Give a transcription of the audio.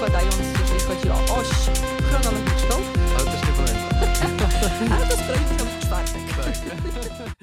zakładając, jeżeli chodzi o oś chronologiczną. Ale też nie pamiętam. Ale to sprawdzimy w czwartek. Tak.